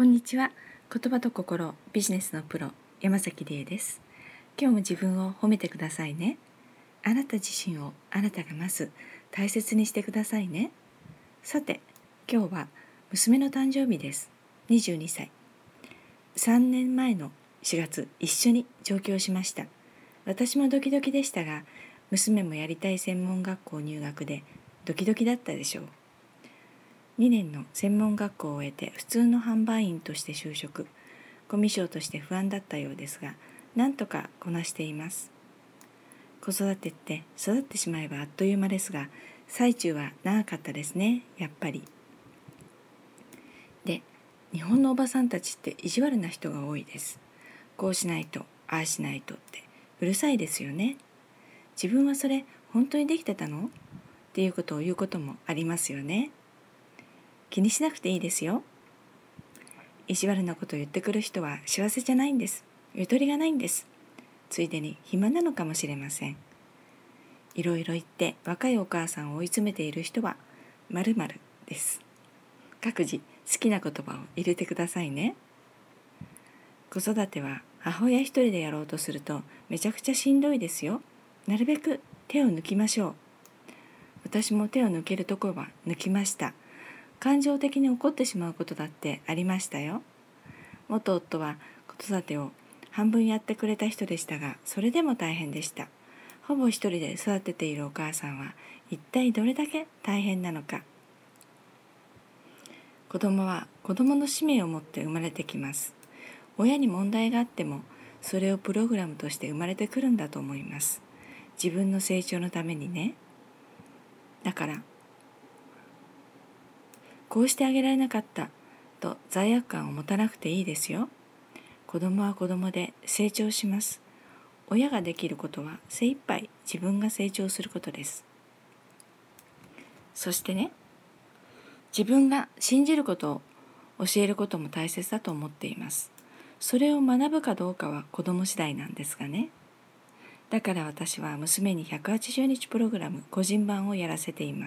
こんにちは。言葉と心、ビジネスのプロ、山崎理恵です。今日も自分を褒めてくださいね。あなた自身をあなたがまず大切にしてくださいね。さて、今日は娘の誕生日です。22歳。3年前の4月、一緒に上京しました。私もドキドキでしたが、娘もやりたい専門学校入学でドキドキだったでしょう。2年の専門学校を終えて普通の販売員として就職。コミュ障として不安だったようですが、なんとかこなしています。子育てって育ってしまえばあっという間ですが、最中は長かったですね、やっぱり。で、日本のおばさんたちって意地悪な人が多いです。こうしないと、ああしないとってうるさいですよね。自分はそれ本当にできてたの？っていうことを言うこともありますよね。気にしなくていいですよ。意地悪なことを言ってくる人は幸せじゃないんです。ゆとりがないんです。ついでに暇なのかもしれません。いろいろ言って若いお母さんを追い詰めている人は〇〇です。各自好きな言葉を入れてくださいね。子育ては母親一人でやろうとするとめちゃくちゃしんどいですよ。なるべく手を抜きましょう。私も手を抜けるところは抜きました。感情的に怒ってしまうことだってありましたよ。元夫は子育てを半分やってくれた人でしたが、それでも大変でした。ほぼ一人で育てているお母さんは一体どれだけ大変なのか。子供は子供の使命を持って生まれてきます。親に問題があっても、それをプログラムとして生まれてくるんだと思います。自分の成長のためにね。だからこうしてあげられなかったと罪悪感を持たなくていいですよ。子供は子供で成長します。親ができることは精一杯自分が成長することです。そしてね、自分が信じることを教えることも大切だと思っています。それを学ぶかどうかは子供次第なんですがね。だから私は娘に180日プログラム個人版をやらせています。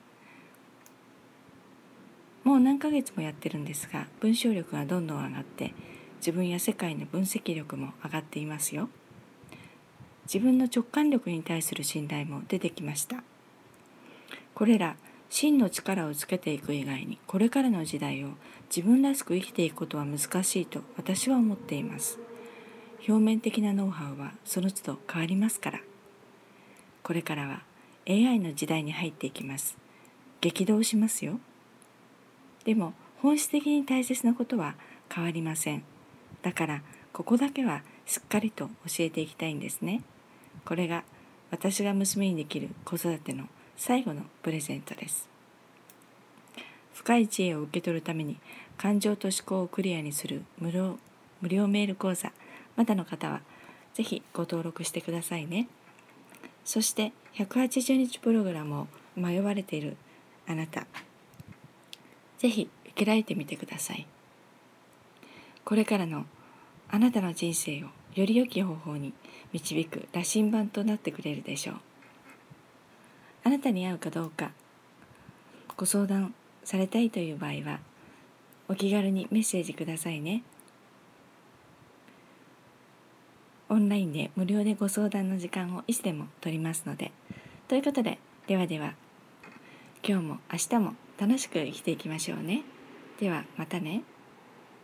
もう何ヶ月もやってるんですが、文章力がどんどん上がって、自分や世界の分析力も上がっていますよ。自分の直感力に対する信頼も出てきました。これら真の力をつけていく以外に、これからの時代を自分らしく生きていくことは難しいと私は思っています。表面的なノウハウはその都度変わりますから。これからは AI の時代に入っていきます。激動しますよ。でも本質的に大切なことは変わりません。だからここだけはしっかりと教えていきたいんですね。これが私が娘にできる子育ての最後のプレゼントです。深い知恵を受け取るために感情と思考をクリアにする無料メール講座、まだの方はぜひご登録してくださいね。そして180日プログラムを迷われているあなた、ぜひ受けられてみてください。これからのあなたの人生をより良き方法に導く羅針盤となってくれるでしょう。あなたに合うかどうかご相談されたいという場合はお気軽にメッセージくださいね。オンラインで無料でご相談の時間をいつでも取りますので。ということで、では今日も明日も楽しく生きていきましょうね。ではまたね。